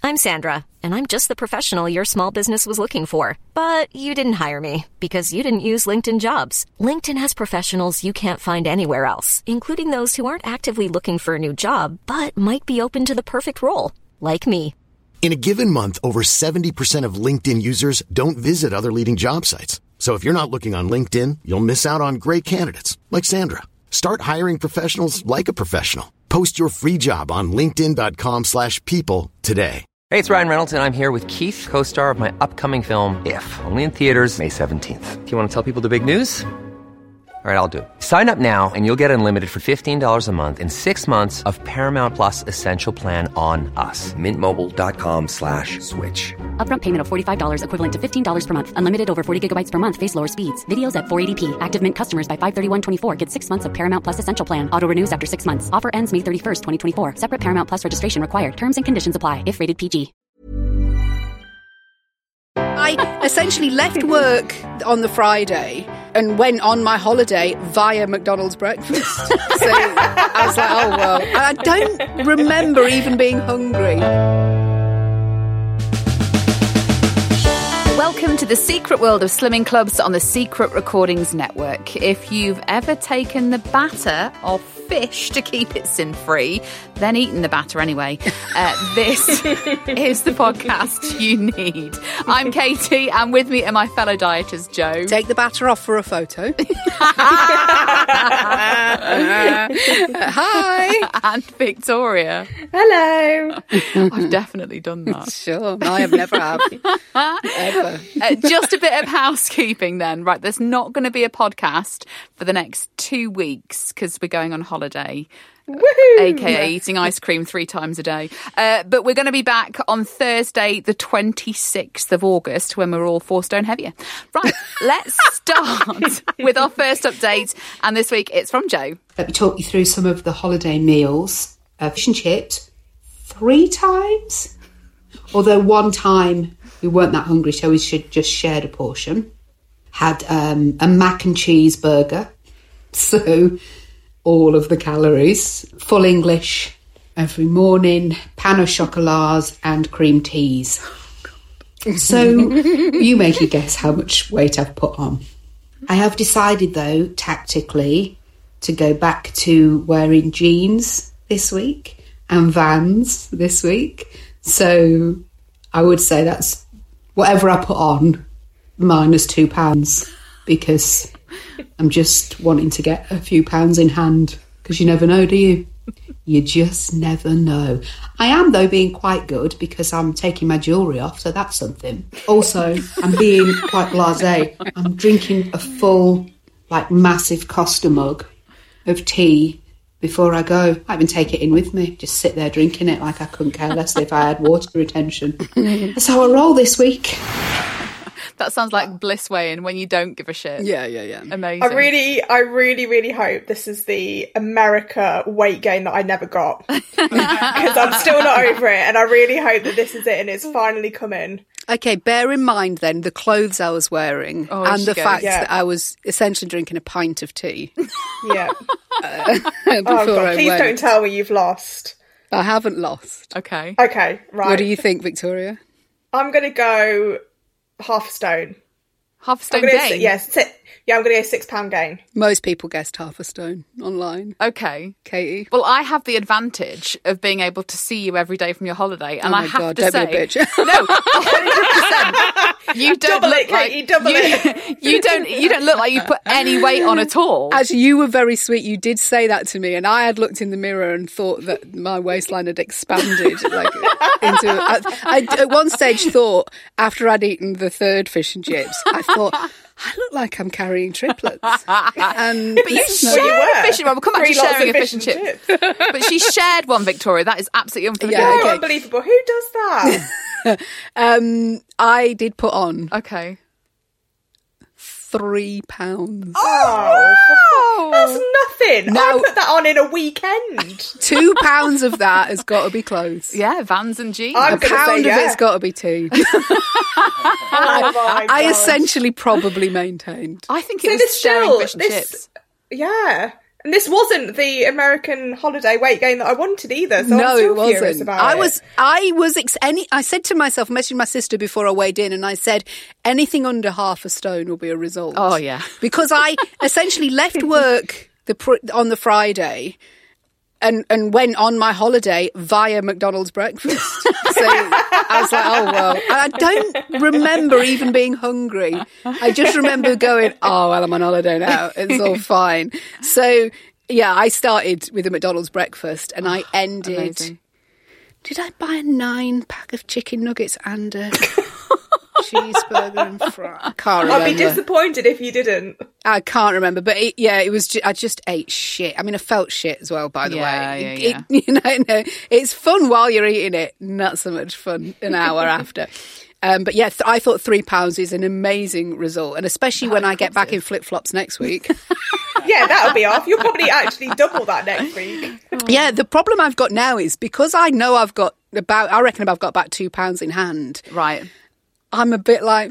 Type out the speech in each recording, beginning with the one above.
I'm Sandra, and I'm just the professional your small business was looking for. But you didn't hire me because you didn't use LinkedIn Jobs. LinkedIn has professionals you can't find anywhere else, including those who aren't actively looking for a new job, but might be open to the perfect role, like me. In a given month, over 70% of LinkedIn users don't visit other leading job sites. So if you're not looking on LinkedIn, you'll miss out on great candidates like Sandra. Start hiring professionals like a professional. Post your free job on linkedin.com/people today. Hey, it's Ryan Reynolds, and I'm here with Keith, co-star of my upcoming film, If, only in theaters May 17th. Do you want to tell people the big news? All right, I'll do it. Sign up now and you'll get unlimited for $15 a month and 6 months of Paramount Plus Essential Plan on us. MintMobile.com/switch. Upfront payment of $45 equivalent to $15 per month. Unlimited over 40 gigabytes per month. Face lower speeds. Videos at 480p. Active Mint customers by 531.24 get 6 months of Paramount Plus Essential Plan. Auto renews after 6 months. Offer ends May 31st, 2024. Separate Paramount Plus registration required. Terms and conditions apply if rated PG. I essentially left work on the Friday and went on my holiday via McDonald's breakfast. So I was like, oh, well. And I don't remember even being hungry. Welcome to the secret world of slimming clubs on the Secret Recordings Network. If you've ever taken the batter of fish to keep it sin-free, then eaten the batter anyway, this is the podcast you need. I'm Katie, and with me are my fellow dieters, Joe. Take the batter off for a photo. Hi. And Victoria. Hello. I've definitely done that. Sure, I have never have. Ever. Just a bit of housekeeping then. Right, there's not going to be a podcast for the next 2 weeks because we're going on holiday. Woohoo! AKA eating ice cream 3 times a day. But we're going to be back on Thursday, the 26th of August, when we're all 4 stone heavier. Right, let's start with our first update. And this week it's from Joe. Let me talk you through some of the holiday meals. Fish and chips 3 times. Although one time we weren't that hungry, so we should just shared a portion. Had a mac and cheese burger. So all of the calories. Full English every morning. Pan au chocolats and cream teas. So you make a guess how much weight I've put on. I have decided, though, tactically, to go back to wearing jeans this week and Vans this week. So I would say that's whatever I put on minus £2 because I'm just wanting to get a few pounds in hand because you never know, do you? You just never know. I am, though, being quite good because I'm taking my jewellery off, so that's something. Also, I'm being quite blasé. I'm drinking a full, massive Costa mug of tea before I go. I even take it in with me, just sit there drinking it like I couldn't care less if I had water retention. That's how I roll this week. That sounds like bliss weighing when you don't give a shit. Yeah. Amazing. I really hope this is the America weight gain that I never got. Because I'm still not over it, and I really hope that this is it and it's finally coming. Okay, bear in mind then the clothes I was wearing and the fact that I was essentially drinking a pint of tea. Yeah. Please don't tell me you've lost. I haven't lost. Okay, right. What do you think, Victoria? I'm going to go half a stone. Half a stone gain? I'm going to go £6 gain. Most people guessed half a stone online. Okay. Katie? Well, I have the advantage of being able to see you every day from your holiday. And I have to say... Don't be a bitch. No, 100%. You don't double look it, Katie, double it. You don't look like you put any weight on at all. Actually, you were very sweet. You did say that to me, and I had looked in the mirror and thought that my waistline had expanded. I at one stage thought, after I'd eaten the 3rd fish and chips, I thought... I look like I'm carrying triplets. But you shared a fish and we'll come back to sharing a fish and chips. But she shared one, Victoria. That is absolutely unforgivable. Yeah, okay. Unbelievable. Who does that? I did put on. Okay. £3. Oh, that's nothing. No. I put that on in a weekend. £2 of that has got to be clothes. Yeah, Vans and jeans. I'm a pound of it's got to be tea. I essentially probably maintained. I think it was sharing fish and chips. Yeah. And this wasn't the American holiday weight gain that I wanted either. So I'm still furious about it. I said to myself, messaging my sister before I weighed in, and I said, anything under half a stone will be a result. Oh, yeah. Because I essentially left work on the Friday and went on my holiday via McDonald's breakfast. So I was like, oh, well. And I don't remember even being hungry. I just remember going, oh, well, I'm on holiday now. It's all fine. So, yeah, I started with a McDonald's breakfast and I ended... Amazing. Did I buy a 9-pack of chicken nuggets and a cheeseburger and fry? I can't remember. I'd be disappointed if you didn't. I can't remember, but it was. I just ate shit. I mean, I felt shit as well. By the way, it's fun while you're eating it, not so much fun an hour after. But yeah, I thought £3 is an amazing result, and especially when I get back in flip flops next week. Yeah, that'll be off. You'll probably actually double that next week. Yeah, the problem I've got now is because I know I've got I reckon I've got about £2 in hand. Right. I'm a bit like,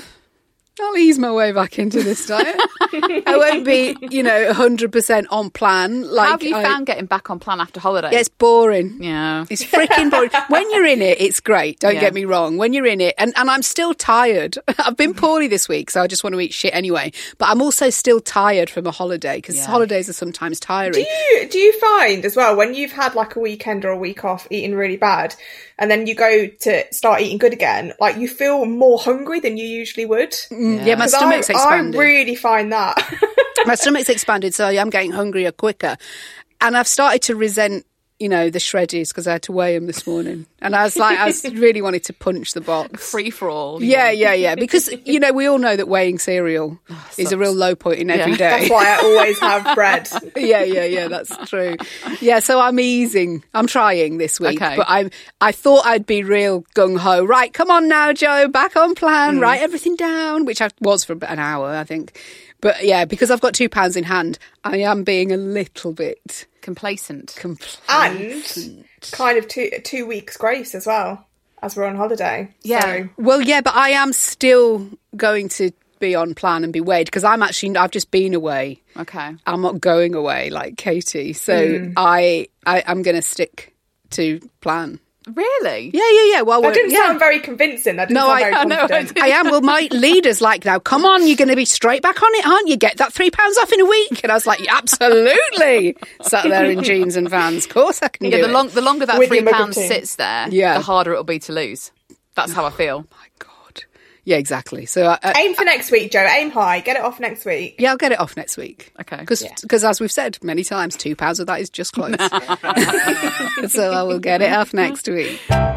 I'll ease my way back into this diet. I won't be, 100% on plan. How have you found getting back on plan after holiday? Yeah, it's boring. Yeah. It's freaking boring. When you're in it, it's great. Don't get me wrong. When you're in it, and I'm still tired. I've been poorly this week, so I just want to eat shit anyway. But I'm also still tired from a holiday, because holidays are sometimes tiring. Do you find as well, when you've had like a weekend or a week off eating really bad, and then you go to start eating good again, like you feel more hungry than you usually would? Yeah, my stomach's expanded. I really find that. My stomach's expanded, so I'm getting hungrier quicker. And I've started to resent, the shreddies, because I had to weigh them this morning. And I really wanted to punch the box. Free for all. Yeah. Because, we all know that weighing cereal is a real low point in every day. That's why I always have bread. Yeah, that's true. Yeah, so I'm easing. I'm trying this week. Okay. But I thought I'd be real gung-ho. Right, come on now, Joe, back on plan. Write everything down, which I was for an hour, I think. But yeah, because I've got £2 in hand, I am being a little bit... Complacent. And kind of 2 weeks grace as well, as we're on holiday. Yeah. So. Well, yeah, but I am still going to be on plan and be weighed, because I've just been away. Okay. I'm not going away like Katie. So I'm going to stick to plan. Really? Yeah. Well, that didn't sound very convincing. That didn't sound very confident. I am. Well, my leader's like, now, come on, you're going to be straight back on it, aren't you? Get that £3 off in a week. And I was like, absolutely. Sat there in jeans and Vans. Of course I can do it. The longer that £3 sits there, the harder it'll be to lose. That's how I feel. Oh, my God. Yeah, exactly. So aim for next week, Joe. Aim high. Get it off next week. Yeah, I'll get it off next week. Okay. Because as we've said many times, £2 of that is just close. So I will get it off next week.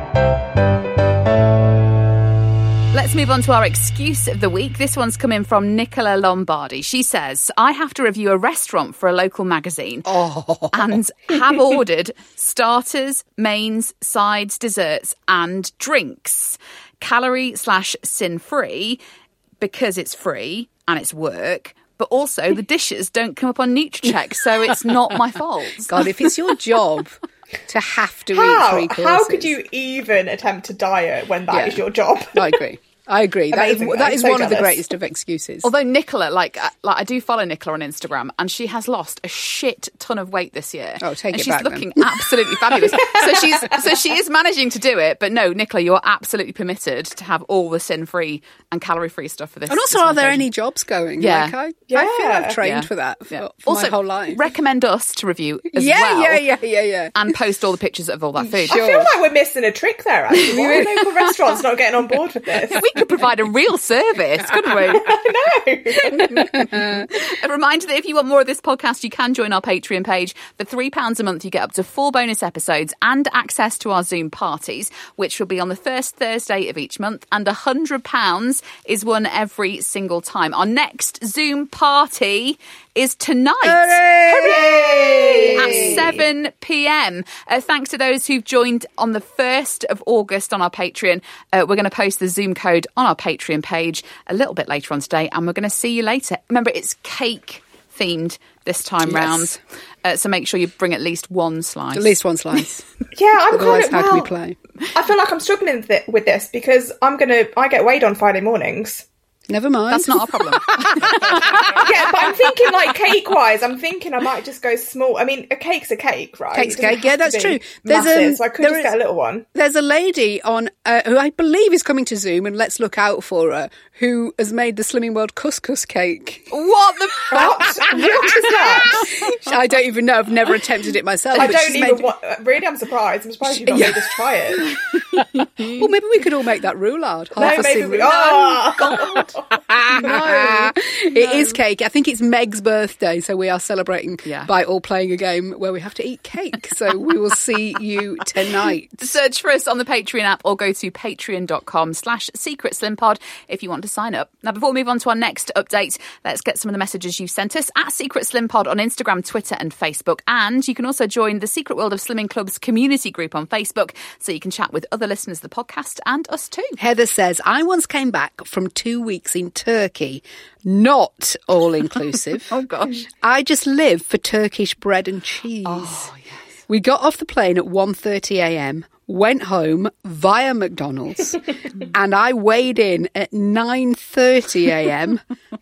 Let's move on to our excuse of the week. This one's coming from Nicola Lombardi. She says, I have to review a restaurant for a local magazine and have ordered starters, mains, sides, desserts and drinks. Calorie/sin-free because it's free and it's work. But also the dishes don't come up on NutriCheck, so it's not my fault. God, if it's your job to have to eat 3 courses. How could you even attempt to diet when that is your job? I agree. Amazing, that is so one of the jealous. greatest of excuses. Although Nicola, like I do follow Nicola on Instagram, and she has lost a shit ton of weight this year. Oh, take and it back. She's looking absolutely fabulous. So she is managing to do it. But no, Nicola, you are absolutely permitted to have all the sin-free and calorie-free stuff for this. And also, are there any jobs going? Yeah. I feel I've trained for that for also, my whole life. Recommend us to review as well. Yeah. And post all the pictures of all that food. Sure. I feel like we're missing a trick there, actually. Why are local restaurants not getting on board with this? We could provide a real service, couldn't we? I know. A reminder that if you want more of this podcast, you can join our Patreon page. For £3 a month, you get up to 4 bonus episodes and access to our Zoom parties, which will be on the first Thursday of each month. And £100 is won every single time. Our next Zoom party is tonight. Hooray! At 7 p.m. Thanks to those who've joined on the 1st of August on our Patreon. We're going to post the Zoom code on our Patreon page a little bit later on today, and we're going to see you later. Remember, it's cake themed this time round, so make sure you bring at least one slice. At least one slice. Yeah, Otherwise, how can we play? I feel like I'm struggling with this because I get weighed on Friday mornings. Never mind. That's not our problem. Yeah, but I'm thinking like cake-wise, I might just go small. I mean, a cake's a cake, right? Cake's It doesn't cake, yeah, have to that's be true. Massive, so I could just get a little one. There's a lady on who I believe is coming to Zoom, and let's look out for her, who has made the Slimming World couscous cake. What the What? What is that? I don't even know. I've never attempted it myself. I but don't she's even made- want... Really, I'm surprised. I'm surprised you've not made us try it. Well, maybe we could all make that roulade. No, maybe we... Oh, God. It is cake. I think it's Meg's birthday, so we are celebrating Yeah. by all playing a game where we have to eat cake. So we will see you tonight. Search for us on the Patreon app or go to patreon.com/secretslimpod if you want to sign up. Now, before we move on to our next update, let's get some of the messages you sent us at Secret Slim Pod on Instagram, Twitter and Facebook. And you can also join the Secret World of Slimming Club's community group on Facebook, so you can chat with other listeners of the podcast and us too. Heather says, I once came back from 2 weeks in Turkey, not all-inclusive. Oh, gosh. I just live for Turkish bread and cheese. Oh, yes. We got off the plane at 1:30 a.m, went home via McDonald's, and I weighed in at 9:30 a.m,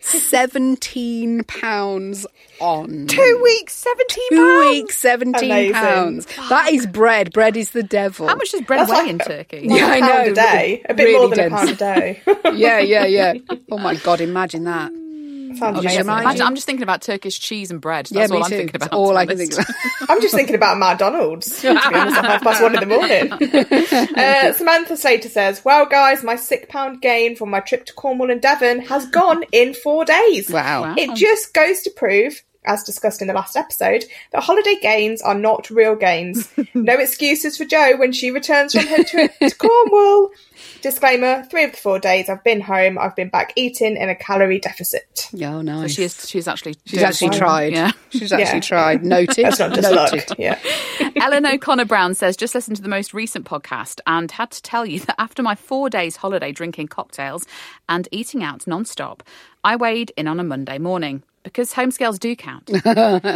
17 pounds on. 2 weeks, 17 2 pounds. weeks, 17 Amazing. pounds. That is bread. Bread is the devil. How much does bread That's weigh like in Turkey? Yeah, I £1 know. a day. A bit Really more than dense. a pound a day. Yeah. Oh my God, imagine that. Sounds Okay, amazing. imagine- I'm just thinking about Turkish cheese and bread. Yeah, That's me all I'm too. thinking about. That's all to I be can think honest. about. I'm just thinking about McDonald's, to be honest, at 1:30 in the morning. Samantha Slater says, well, guys, my £6 gain from my trip to Cornwall and Devon has gone in 4 days. Wow. It just goes to prove, as discussed in the last episode, that holiday gains are not real gains. No excuses for Jo when she returns from her trip to Cornwall. Disclaimer, 3 of the 4 days I've been home, I've been back eating in a calorie deficit. Oh, nice. She's actually tried. Yeah. She's actually Yeah. tried. Noted. That's not just Noted. luck. Yeah. Ellen O'Connor Brown says, just listened to the most recent podcast and had to tell you that after my 4 days holiday drinking cocktails and eating out non-stop, I weighed in on a Monday morning. Because home scales do count. 2,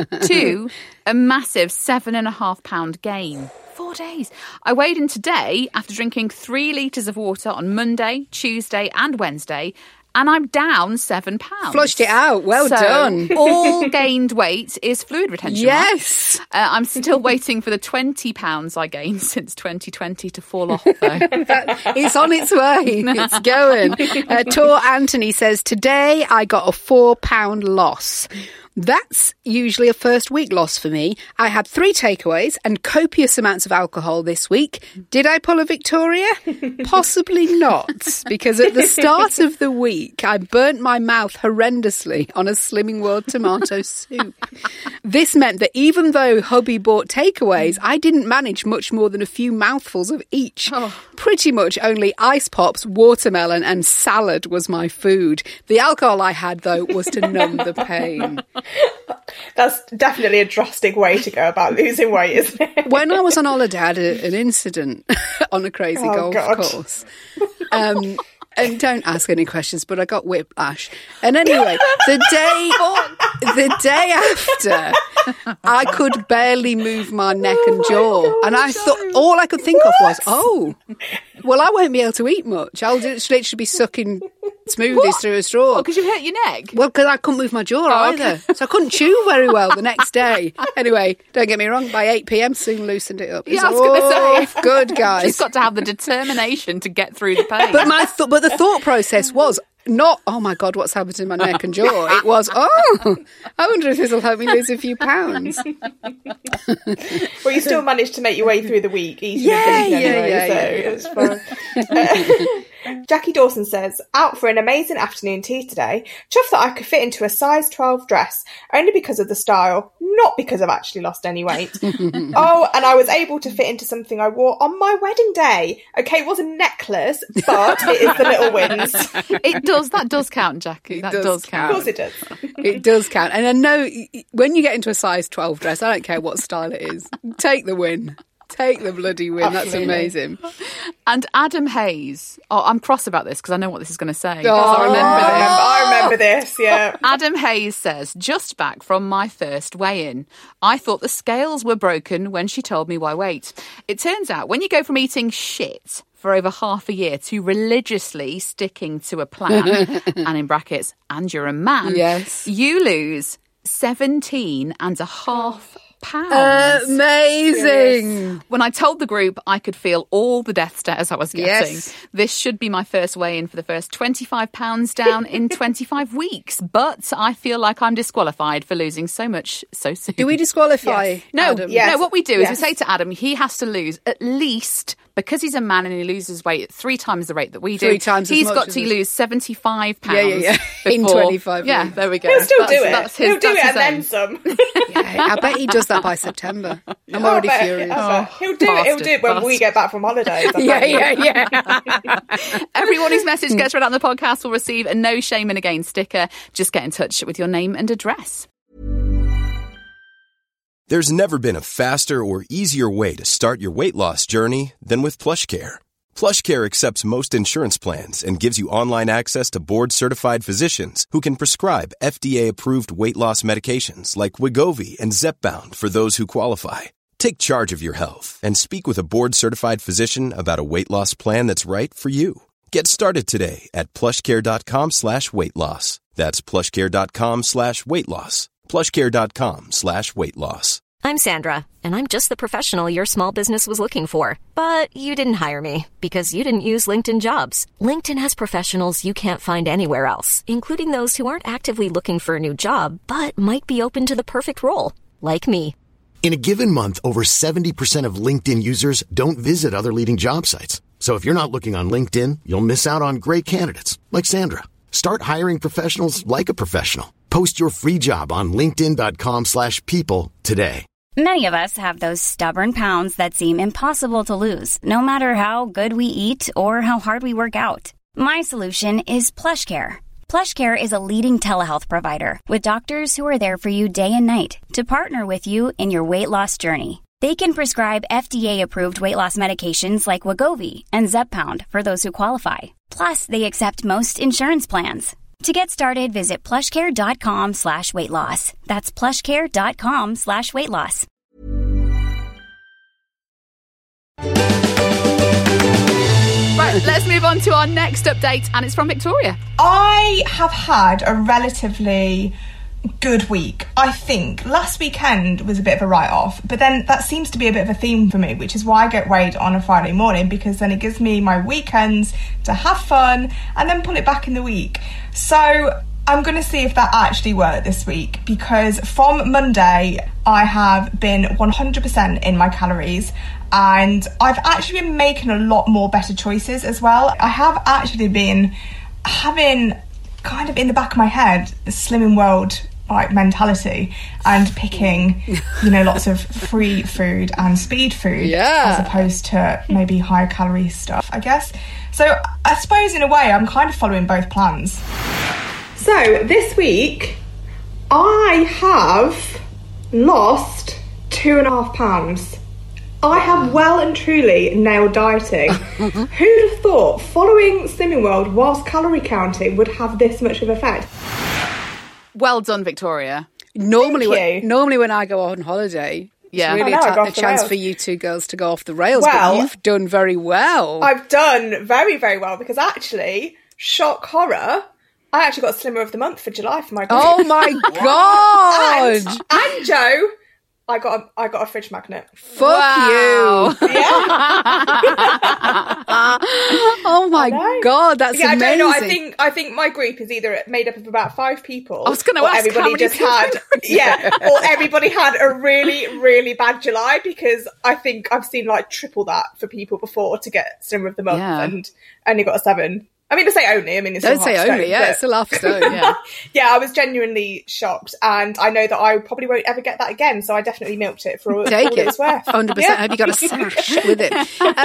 a massive 7.5 pound gain. 4 days. I weighed in today after drinking 3 litres of water on Monday, Tuesday and Wednesday, and I'm down 7 pounds. Flushed it out. Well So, done. All gained weight is fluid retention. right? Yes. I'm still waiting for the 20 pounds I gained since 2020 to fall off, though. It's on its way. It's going. Tor Anthony says, today I got a £4 loss. That's usually a first week loss for me. I had 3 takeaways and copious amounts of alcohol this week. Did I pull a Victoria? Possibly not, because at the start of the week, I burnt my mouth horrendously on a Slimming World tomato soup. This meant that even though hubby bought takeaways, I didn't manage much more than a few mouthfuls of each. Pretty much only ice pops, watermelon and salad was my food. The alcohol I had, though, was to numb the pain. That's definitely a drastic way to go about losing weight, isn't it? When I was on holiday, I had an incident on a crazy Oh, golf God. course. And don't ask any questions, but I got whiplash. And anyway, the day after, I could barely move my neck and jaw. And I thought, all I could think of was, well, I won't be able to eat much. I'll just literally be sucking smoothies through a straw. Because you hurt your neck. Well, because I couldn't move my jaw either. So I couldn't chew very well the next day. Anyway, don't get me wrong, by 8 p.m, soon loosened it up. Yeah, I was going to say. Good, guys. Just got to have the determination to get through the pain. But the thought process was not, oh my God, what's happened to my neck and jaw? It was, I wonder if this will help me lose a few pounds. Well, you still managed to make your way through the week eating Yeah. so it's fine. Jackie Dawson says, out for an amazing afternoon tea today. Chuffed that I could fit into a size 12 dress, only because of the style, not because I've actually lost any weight. Oh, and I was able to fit into something I wore on my wedding day. Okay, it was a necklace, but it is the little wins. That does count, Jackie. That does Of count. course it does. It does count. And I know when you get into a size 12 dress, I don't care what style it is. Take the win. Take the bloody win. Absolutely. That's amazing. And Adam Hayes. Oh, I'm cross about this because I know what this is going to say. Oh. I remember this. I remember this, yeah. Adam Hayes says, just back from my first weigh-in. I thought the scales were broken when she told me why weight. It turns out when you go from eating shit for over half a year to religiously sticking to a plan, and in brackets, and you're a man, you lose 17.5 pounds. Amazing. When I told the group I could feel all the death stares I was getting, Yes. this should be my first weigh-in for the first £25 down in 25 weeks. But I feel like I'm disqualified for losing so much so soon. Do we disqualify No, Adam? no. What we do is we say to Adam, he has to lose at least, because he's a man and he loses weight at 3 times the rate that we do. 3 times as he's much got as to us. lose £75 In before- 25 Yeah, weeks. there we go. He'll still do it. That's his, He'll do that's it his and aim. then some. Yeah, I bet he does that by September. I'm already furious. He'll do it. He'll do it when we get back from holidays. Yeah. Everyone whose message gets read out on the podcast will receive a No Shame in a Gain sticker. Just get in touch with your name and address. There's never been a faster or easier way to start your weight loss journey than with PlushCare. PlushCare accepts most insurance plans and gives you online access to board-certified physicians who can prescribe FDA-approved weight loss medications like Wegovy and Zepbound for those who qualify. Take charge of your health and speak with a board-certified physician about a weight loss plan that's right for you. Get started today at plushcare.com/weight loss. That's plushcare.com/weight loss. plushcare.com/weight loss. I'm Sandra, and I'm just the professional your small business was looking for. But you didn't hire me because you didn't use LinkedIn Jobs. LinkedIn has professionals you can't find anywhere else, including those who aren't actively looking for a new job, but might be open to the perfect role, like me. In a given month, over 70% of LinkedIn users don't visit other leading job sites. So if you're not looking on LinkedIn, you'll miss out on great candidates like Sandra. Start hiring professionals like a professional. Post your free job on linkedin.com/people today. Many of us have those stubborn pounds that seem impossible to lose, no matter how good we eat or how hard we work out. My solution is PlushCare. PlushCare is a leading telehealth provider with doctors who are there for you day and night to partner with you in your weight loss journey. They can prescribe FDA-approved weight loss medications like Wegovy and Zepbound for those who qualify. Plus, they accept most insurance plans. To get started, visit plushcare.com/weight loss. That's plushcare.com/weight loss. Right, let's move on to our next update, and it's from Victoria. I have had a relatively good week. I think last weekend was a bit of a write-off, but then that seems to be a bit of a theme for me, which is why I get weighed on a Friday morning, because then it gives me my weekends to have fun and then pull it back in the week. So I'm going to see if that actually worked this week, because from Monday I have been 100% in my calories, and I've actually been making a lot more better choices as well. I have actually been having kind of in the back of my head the Slimming World like mentality and picking, you know, lots of free food and speed food as opposed to maybe higher calorie stuff, I guess. So I suppose in a way I'm kind of following both plans. So this week I have lost 2.5 pounds. I have well and truly nailed dieting. Who'd have thought following Slimming World whilst calorie counting would have this much of effect? Well done, Victoria. Normally when I go on holiday, it's really a chance for you two girls to go off the rails, Well, but you've done very well. I've done very, very well, because actually, shock horror, I actually got Slimmer of the Month for July for my group. Oh my God! And Joe, I got a fridge magnet. Fuck you! Oh my God, that's amazing. I don't know. I think my group is either made up of about 5 people. I was going to ask everybody just had or everybody had a really, really bad July, because I think I've seen like triple that for people before to get Slimmer of the Month, and only got a 7. I mean, to say only, I mean, it's don't still say half only, stone, it's still half a stone, yeah, I was genuinely shocked, and I know that I probably won't ever get that again, so I definitely milked it for all it's worth. 100%. I hope you got a sash with it.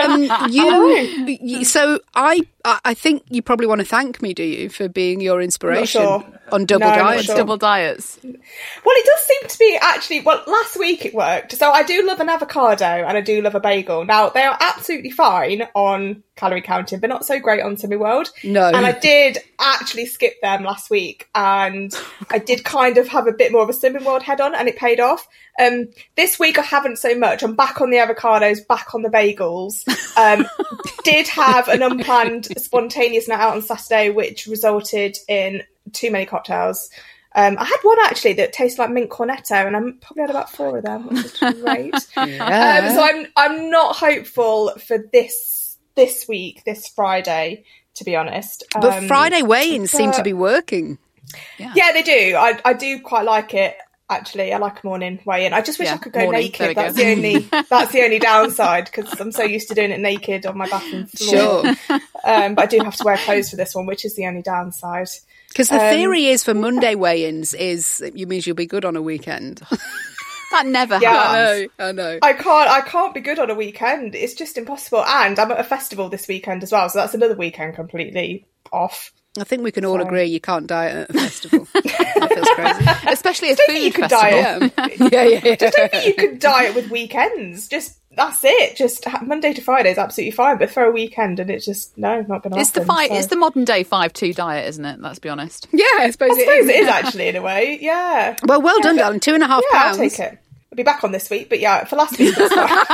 So I think you probably want to thank me, do you, for being your inspiration on double diets? Double diets. Well, it does seem to be actually, last week it worked. So I do love an avocado and I do love a bagel. Now, they are absolutely fine on calorie counting, but not so great on Slimming World. No. And I did actually skip them last week, and I did kind of have a bit more of a Slimming World head on, and it paid off. This week I haven't so much. I'm back on the avocados, back on the bagels. Did have an unplanned spontaneous night out on Saturday, which resulted in too many cocktails. I had one actually that tasted like mint cornetto, and I probably had about 4 of them, which was great. So I'm not hopeful for this week, this Friday, to be honest. But Friday weigh-ins seem to be working. Yeah, they do. I do quite like it. Actually, I like a morning weigh-in. I just wish I could go naked. That's the only downside, because I'm so used to doing it naked on my bathroom floor. Sure. But I do have to wear clothes for this one, which is the only downside. Because the theory is for Monday weigh-ins is it means you'll be good on a weekend. That never happens. I know. I can't be good on a weekend. It's just impossible. And I'm at a festival this weekend as well, so that's another weekend completely off. I think we can all agree you can't diet at a festival. That feels crazy. Especially a food festival. Yeah. Just don't think you could diet with weekends. Just that's it. Just Monday to Friday is absolutely fine, but for a weekend and it's just not going to happen. It's the modern day 5-2 diet, isn't it? Let's be honest. Yeah, I suppose it is actually, in a way. Yeah. Well done, darling. 2.5 pounds. I'll take it. I'll be back on this week, but yeah, for last week, that's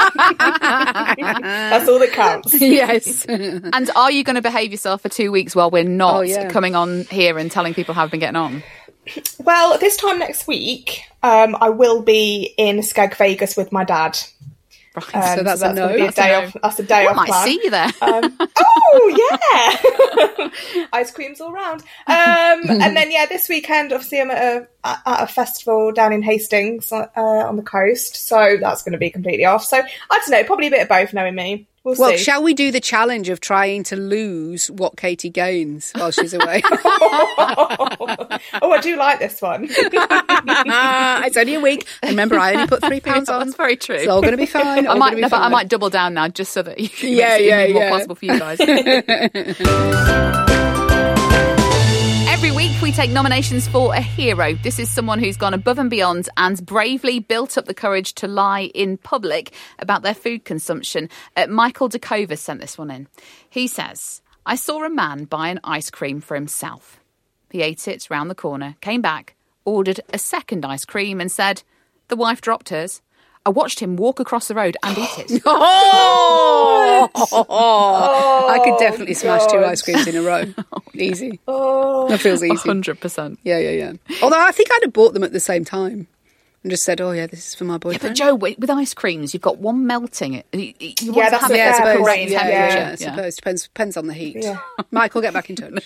all that counts. Yes. And are you going to behave yourself for 2 weeks while we're not coming on here and telling people how we've been getting on? Well, this time next week, I will be in Skeg Vegas with my dad. Right, so that's a no. That's a day off. I might see you there. Oh yeah, ice creams all round. And then this weekend, obviously, I'm at a festival down in Hastings on the coast, so that's going to be completely off. So I don't know, probably a bit of both, knowing me. We'll see. Shall we do the challenge of trying to lose what Katie gains while she's away? I do like this one. It's only a week. And remember, I only put £3 on. That's very true. It's all going to be fine. I might double down now just so that you can make it more possible for you guys. Every week we take nominations for a hero. This is someone who's gone above and beyond and bravely built up the courage to lie in public about their food consumption. Michael Dakova sent this one in. He says, I saw a man buy an ice cream for himself. He ate it round the corner, came back, ordered a second ice cream and said, the wife dropped hers. I watched him walk across the road and eat it. I could definitely smash 2 ice creams in a row. Easy. That feels easy. 100%. Yeah. Although I think I'd have bought them at the same time and just said, this is for my boyfriend. Yeah, but Joe, with ice creams, you've got one melting. You want to have it at the correct temperature. I suppose. Depends on the heat. Yeah. Michael, get back in touch.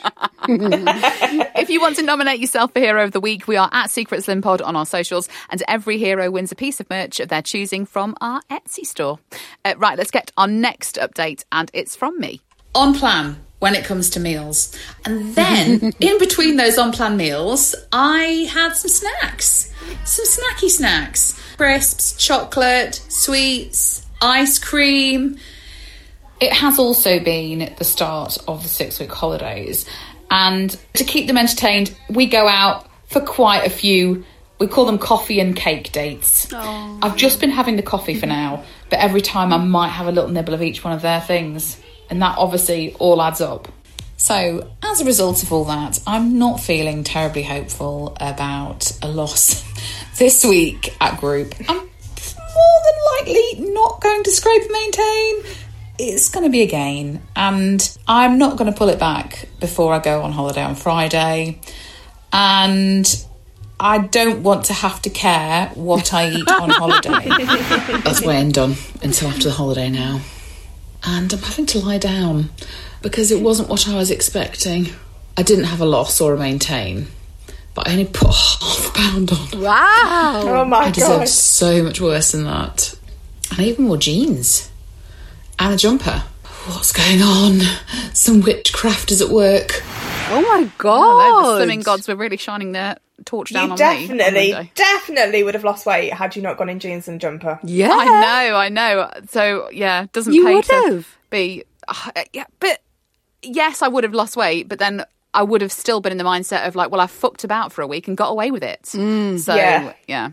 If you want to nominate yourself for Hero of the Week, we are at Secret Slim Pod on our socials, and every hero wins a piece of merch of their choosing from our Etsy store. Right, let's get our next update, and it's from me. On plan when it comes to meals. And then, in between those on-plan meals, I had some snacks. Some snacky snacks. Crisps, chocolate, sweets, ice cream. It has also been the start of the 6-week holidays. And to keep them entertained, we go out for quite a few, we call them coffee and cake dates. Oh. I've just been having the coffee for now, but every time I might have a little nibble of each one of their things. And that obviously all adds up. So, as a result of all that, I'm not feeling terribly hopeful about a loss this week at group. I'm more than likely not going to scrape and maintain. It's going to be a gain, and I'm not going to pull it back before I go on holiday on Friday. And I don't want to have to care what I eat on holiday. That's waiting done until after the holiday now. And I'm having to lie down because it wasn't what I was expecting. I didn't have a loss or a maintain, but I only put half a pound on. Wow! Oh my God. I deserved so much worse than that. And I even wore jeans and a jumper. What's going on? Some witchcraft is at work. Oh my God! The slimming gods were really shining their torch down on me. You definitely would have lost weight had you not gone in jeans and jumper. Yeah, I know. So yeah, doesn't pay to be. Yeah, but yes, I would have lost weight, but then I would have still been in the mindset of like, well, I fucked about for a week and got away with it. So yeah.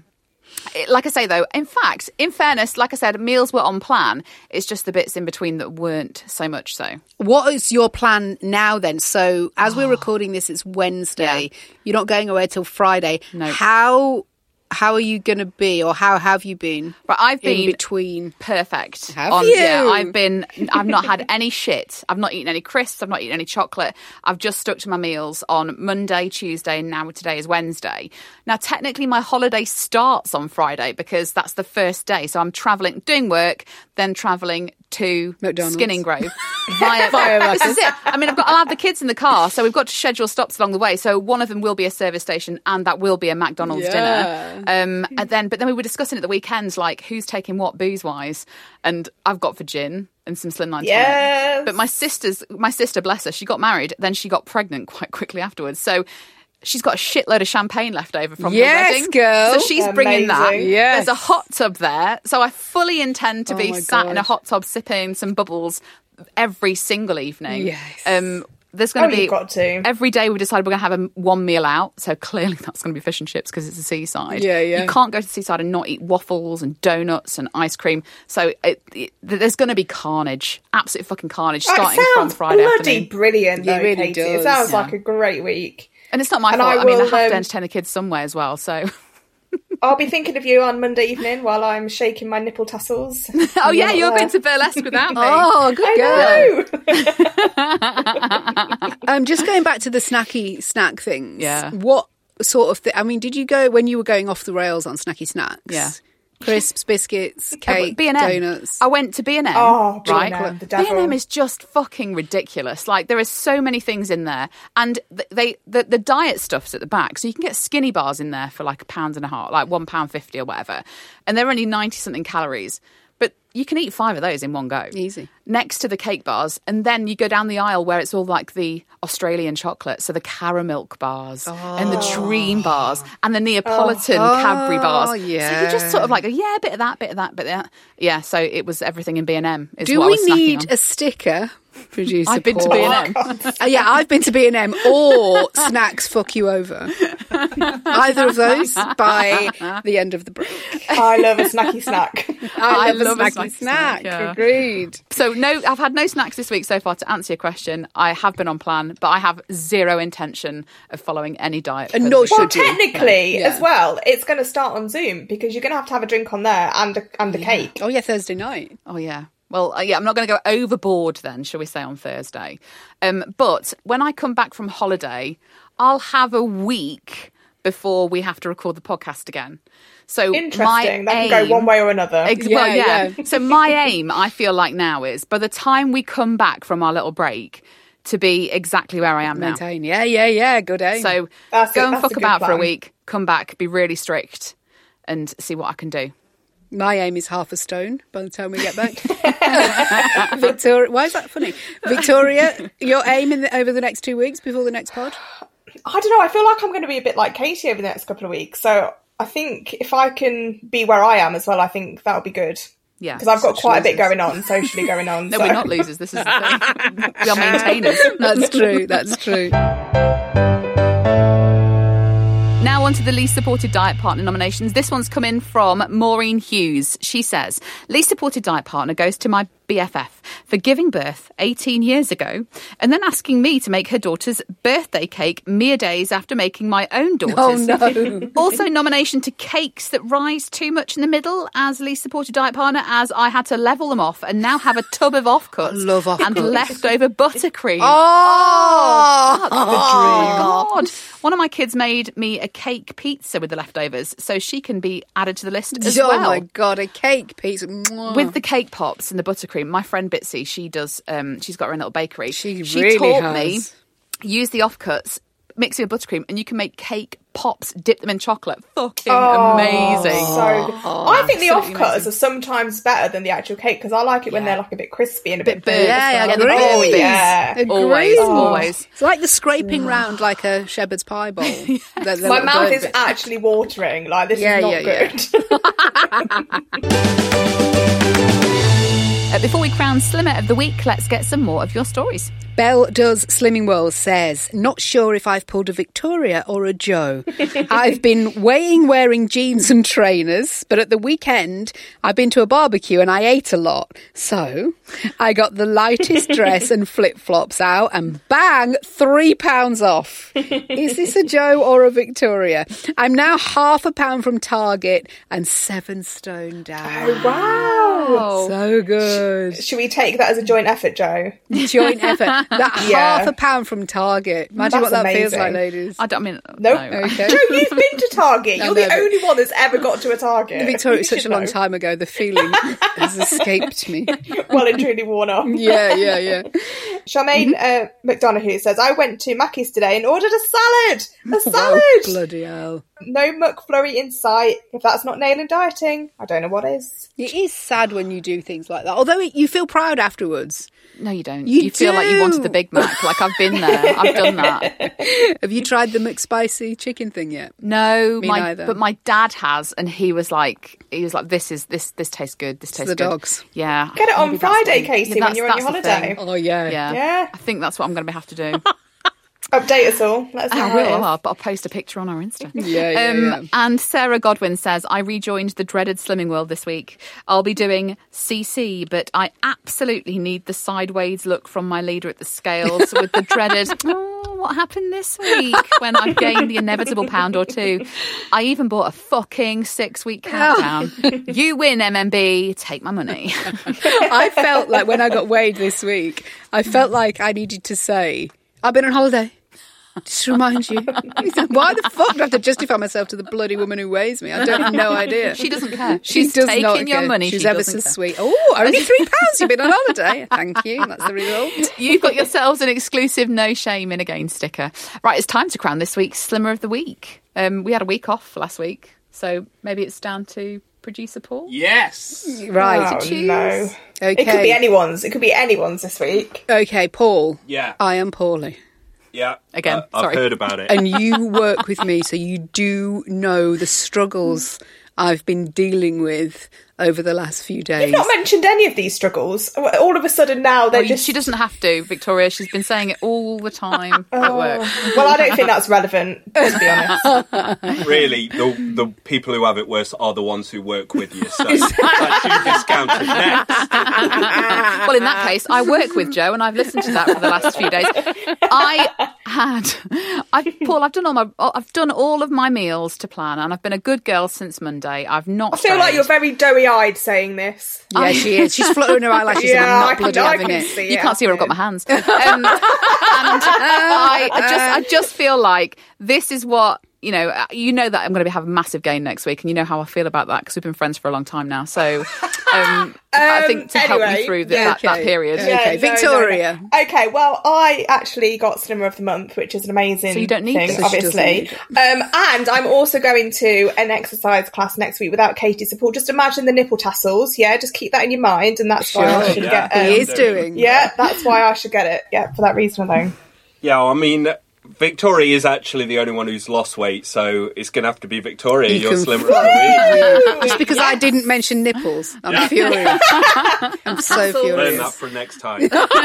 Like I say, though, in fact, in fairness, like I said, meals were on plan. It's just the bits in between that weren't so much so. What is your plan now then? So as we're recording this, it's Wednesday. Yeah. You're not going away till Friday. No. How are you going to be, or how have you been? But I've been in between. Perfect. Have you? Yeah, I've not had any shit. I've not eaten any crisps. I've not eaten any chocolate. I've just stuck to my meals on Monday, Tuesday, and now today is Wednesday. Now, technically, my holiday starts on Friday because that's the first day. So I'm travelling, doing work, then travelling to McDonald's. Skinning Grove. This is it. I mean, I'll have the kids in the car, so we've got to schedule stops along the way. So one of them will be a service station, and that will be a McDonald's dinner. But then we were discussing at the weekends, like, who's taking what booze-wise. And I've got for gin and some slimline tonic. But my sister, bless her, she got married, then she got pregnant quite quickly afterwards. So she's got a shitload of champagne left over from her wedding. Girl. So she's bringing that. Yes. There's a hot tub there. So I fully intend to be sat in a hot tub sipping some bubbles every single evening. Yes. There's going to be... You've got to. Every day we decided we're going to have one meal out. So clearly that's going to be fish and chips because it's a seaside. Yeah. You can't go to the seaside and not eat waffles and donuts and ice cream. So there's going to be carnage. Absolute fucking carnage starting from Friday afternoon. Bloody brilliant, though, It really Katie. does. It sounds like a great week. And it's not my fault. I mean, I have to entertain the kids somewhere as well, so... I'll be thinking of you on Monday evening while I'm shaking my nipple tassels. Oh, yeah, you're going to burlesque without me. Oh, good I girl. Just going back to the snacky snack things. Yeah. What sort of thing? I mean, did you go when you were going off the rails on snacky snacks? Yeah. Crisps, biscuits, cake, B&M. donuts. I went to B&M. Oh, right? B&M, the devil. B&M is just fucking ridiculous. Like, there are so many things in there. And the diet stuff's at the back. So you can get skinny bars in there for like £1.50, like £1.50 or whatever. And they're only 90-something calories. But you can eat 5 of those in one go. Easy. Next to the cake bars. And then you go down the aisle where it's all like the Australian chocolate. So the Caramilk bars and the Dream bars and the Neapolitan Cadbury bars. Yeah. So you just sort of like, a bit of that, bit of that, bit of that. Yeah, so it was everything in B&M is Do what I we was snacking need on. a sticker? Producer I've been to Paul. B&M. Yeah, I've been to B&M, or snacks fuck you over. Either of those by the end of the break. I love a snacky snack. I love a a snacky snack. yeah. Agreed. So no, I've had no snacks this week so far. To answer your question, I have been on plan, but I have zero intention of following any diet. And for nor the week. should you. Technically, Yeah. as well, it's going to start on Zoom because you're going to have a drink on there and a cake. Oh, yeah, Thursday night. Oh, yeah. Well, I'm not going to go overboard then, shall we say, on Thursday. But when I come back from holiday, I'll have a week before we have to record the podcast again. So Interesting. That can go one way or another. Well, yeah. So my aim, I feel like now, is by the time we come back from our little break, to be exactly where I am now. Maintain. Yeah. Good aim. So go and fuck about for a week, come back, be really strict, and see what I can do. My aim is half a stone by the time we get back. Victoria, why is that funny? Victoria, your aim over the next 2 weeks before the next pod? I don't know. I feel like I'm going to be a bit like Katie over the next couple of weeks. So I think if I can be where I am as well, I think that'll be good. Yeah. Because I've got quite a bit going on, socially going on. No, so. we're not losers. This is the thing. We are maintainers. That's true. Now on to the least supported diet partner nominations. This one's come in from Maureen Hughes. She says, least supported diet partner goes to my BFF for giving birth 18 years ago and then asking me to make her daughter's birthday cake mere days after making my own daughter's. Oh, no. Also nomination to cakes that rise too much in the middle as least supported diet partner, as I had to level them off and now have a tub of offcuts Love offcuts. and leftover buttercream. Oh, God. One of my kids made me a cake pizza with the leftovers, so she can be added to the list as well. Oh, my God, a cake pizza. Mwah. With the cake pops and the buttercream, my friend Bitsy, she does, she's got her own little bakery. She taught really me, has. use the offcuts, mix it with buttercream, and you can make cake pops, dip them in chocolate. Fucking amazing. So good. I think the absolutely offcutters amazing. are sometimes better than the actual cake because I like it when they're like a bit crispy and a bit burnt. Yeah, as I well. agree. Oh, yeah. Agreed. Always. It's like the scraping round like a shepherd's pie bowl. My mouth is actually watering. Like, this is not good. Before we crown Slimmer of the Week, let's get some more of your stories. Belle Does Slimming World says, not sure if I've pulled a Victoria or a Joe. I've been weighing wearing jeans and trainers, but at the weekend I've been to a barbecue and I ate a lot. So I got the lightest dress and flip-flops out and bang, £3 off. Is this a Joe or a Victoria? I'm now £0.5 pound from Target and 7 stone down. Oh, wow. So good. Should we take that as a joint effort, Joe? Joint effort. That £0.5 pound from Target. Imagine That's what that feels amazing. like, ladies. I mean, Nope. no. Okay. Joe, you've been to Target. You're the only one that's ever got to a Target. Victoria, You it's such a should long know. time ago. The feeling has escaped me. Well and truly worn off. Yeah. Charmaine McDonough says, I went to Mackey's today and ordered a salad. A salad! Oh, bloody hell. No McFlurry in sight. If that's not nailing dieting, I don't know what is. It is sad when you do things like that. Although you feel proud afterwards. No, you don't. You feel like you do. wanted the Big Mac. Like, I've been there. I've done that. Have you tried the McSpicy chicken thing yet? No, Me neither. but my dad has, and he was like, this tastes good. This tastes the good. dogs. Yeah. Get it on Maybe that's Friday, the- Casey, yeah, when you're on your that's the holiday. thing. Oh, yeah. Yeah. I think that's what I'm going to have to do. Update us all. Let us know I how it will. is. I'll post a picture on our Insta. Yeah. And Sarah Godwin says, I rejoined the dreaded Slimming World this week. I'll be doing CC, but I absolutely need the sideways look from my leader at the scales with the dreaded, what happened this week? When I've gained the inevitable pound or two. I even bought a fucking 6-week countdown. You win, MMB. Take my money. I felt like when I got weighed this week, I felt like I needed to say, I've been on holiday. Just to remind you. Why the fuck do I have to justify myself to the bloody woman who weighs me? I don't have no idea. She doesn't care. She She's does taking not your care. money. She's She ever so doesn't care. sweet. Oh, only £3. You've been on holiday. Thank you. That's the result. You've got yourselves an exclusive No Shame in a Gain sticker. Right, it's time to crown this week's Slimmer of the Week. We had a week off last week, so maybe it's down to producer Paul. Yes. Right. Oh, no. Okay. It could be anyone's. It could be anyone's this week. Okay, Paul. Yeah. I am Paulie. Yeah. Again, I've sorry. heard about it. And you work with me, so you do know the struggles I've been dealing with over the last few days. You've not mentioned any of these struggles. All of a sudden now they're just... She doesn't have to, Victoria. She's been saying it all the time at work. Well, I don't think that's relevant, to be honest. Really, the people who have it worse are the ones who work with you. So that should discount it next. Well, in that case, I work with Joe, and I've listened to that for the last few days. Paul, I've done all of my meals to plan, and I've been a good girl since Monday. I've not. I feel like you're very doughy-eyed saying this. Yeah, she is. She's fluttering her eyelashes and I'm not bloody having it. see You can't see where I've got my hands. And I just feel like this is what, you know that I'm going to have a massive gain next week, and you know how I feel about that because we've been friends for a long time now. So I think to help me through that period. Okay, Victoria. No. Okay, well, I actually got Slimmer of the Month, which is an amazing So you don't need thing, to. So obviously. And I'm also going to an exercise class next week without Katie's support. Just imagine the nipple tassels, yeah? Just keep that in your mind, and that's why I should get... He is doing. Yeah, that's why I should get it. Yeah, for that reason alone. Yeah, I mean, Victoria is actually the only one who's lost weight, so it's going to have to be Victoria, your Slimmer of the Week. Just because I didn't mention nipples. I'm furious. I'm so Learn furious. that for next time.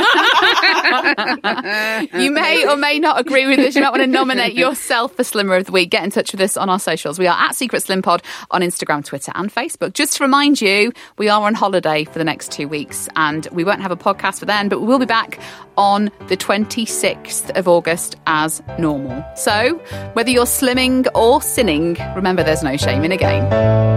You may or may not agree with this. You might want to nominate yourself for Slimmer of the Week. Get in touch with us on our socials. We are at Secret Slim Pod on Instagram, Twitter and Facebook. Just to remind you, we are on holiday for the next 2 weeks and we won't have a podcast for then, but we will be back on the 26th of August as normal. So, whether you're slimming or sinning, remember there's no shame in a gain.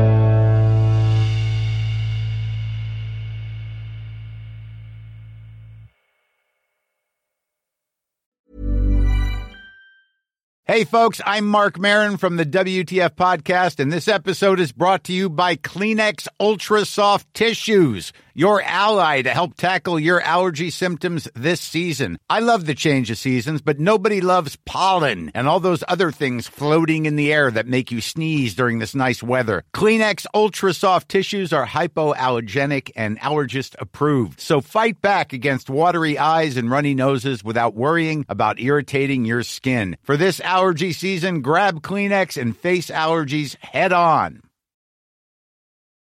Hey, folks, I'm Mark Maron from the WTF Podcast, and this episode is brought to you by Kleenex Ultra Soft Tissues, your ally to help tackle your allergy symptoms this season. I love the change of seasons, but nobody loves pollen and all those other things floating in the air that make you sneeze during this nice weather. Kleenex Ultra Soft Tissues are hypoallergenic and allergist approved, so fight back against watery eyes and runny noses without worrying about irritating your skin. For this allergy season, grab Kleenex and face allergies head on.